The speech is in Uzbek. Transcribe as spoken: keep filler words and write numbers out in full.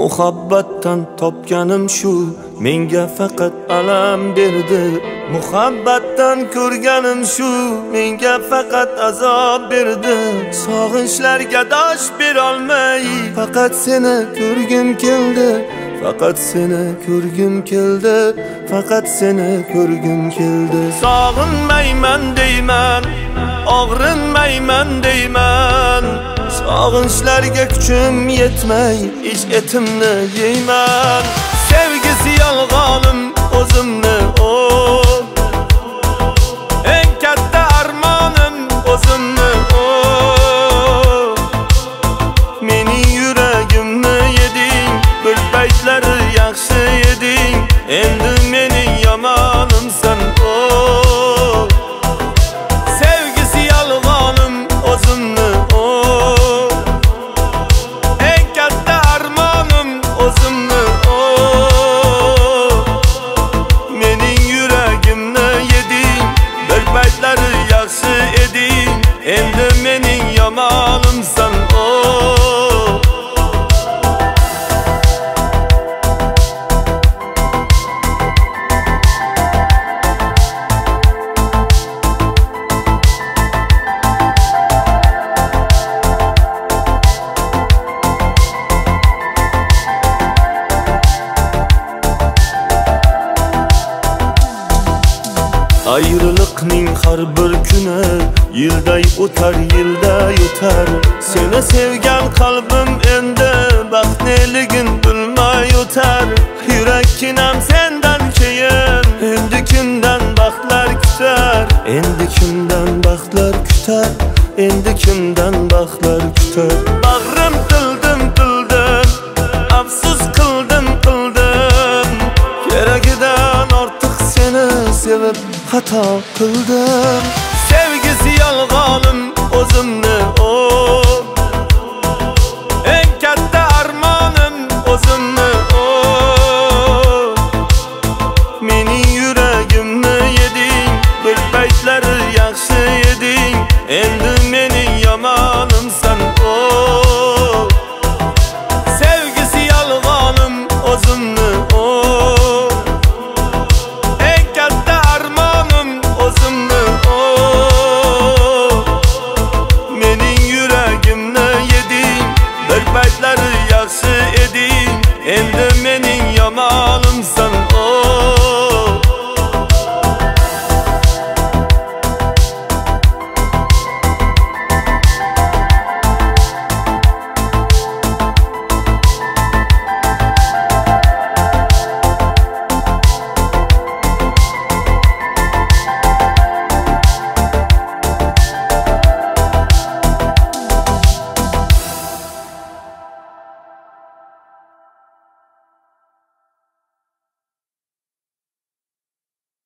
Muhabbatdan topganim shu, menga faqat alam berdi. Muhabbatdan ko'rganim shu, menga faqat azob berdi. Sog'inchlarga dosh berolmay, faqat seni ko'rgim keldi. Faqat seni ko'rgim keldi, faqat seni ko'rgim keldi. Sog'inmayman deyman, og'rinmayman deyman. Sog'inchlarga kuchim yetmay, ich etimni yeyman. Sevgisi yolg'onim o'zimni o. Eng katta armonim o'zimni o. Mening yuragimni yeding, bir paytlari yaxshi eding. Endi mening yomonimsan o. Sevgisi yolg'onim o'zimni o. Endi mening yomonimsan o. Ayrılıkning har bir kuni yilday o'tar, yilday o'tar. Seni sevgan qalbim endi baxtliligin bilmay o'tar. Yurakkinam sendan keyin endi kimdan baxtlar kutar. Endi kimdan baxtlar kutar. Endi kimdan baxtlar kutar. Bag'rim tildim tildim, afsus qildim qildim. Keragidan ortiq seni sevib xato qildim.